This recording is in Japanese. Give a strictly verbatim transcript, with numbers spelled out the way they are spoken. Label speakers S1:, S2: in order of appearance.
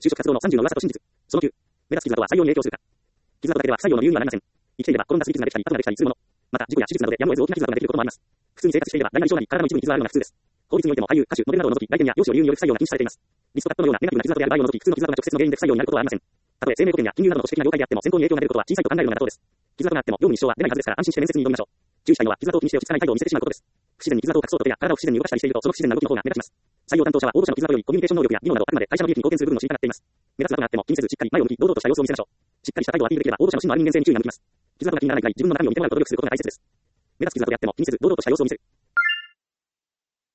S1: 就職活動のさんじゅうの噂と真実。そのきゅう。目立つ傷跡は採用に影響するか。傷跡だけでは不採用の理由にはなりません。生きていれば転んだすり傷ができたり、痕ができたりするもの。また、事故や手術などでやむを得ず大きな傷跡ができることもあります。普通に生活していれば大なり小なり体の一部に傷があるのが普通です。法律においても俳優、歌手、モデルなどを除き、外見や容姿を理由による不採用が禁止されています。リストカットのようなネガティブな傷跡である場合を除き、普通の傷跡が直接の原因で不採用になることはありません。たとえ生命保険や金融などの私的な業界であっても先行に影響が出ることは小さいと考えるのが妥当です。傷跡があっても業務に支障は出ないはずですから安心して面接に挑みましょう。注意したいのは傷跡を気にして落ち着かない態度を見せてしまうことです。不自然に傷跡を隠そうと手や体を不自然に動かしたりしているとその不自然な動きの方が目立ちます。採用担当者は応募者の傷跡よりコミュニケーション能力や技能などあくまで会社の利益に貢献する部分を知りたがっています。目立つ傷があっても気にせずしっかり前を向き堂々とした様子を見せましょう。しっかりした態度をアピールできれば応募者の真のある人間性に注意が向きます。傷跡が気にならないくらい自分の中身を見てもらうと努力することが大切です。目立つ傷跡であっても気にせず堂々とした様子を見せる。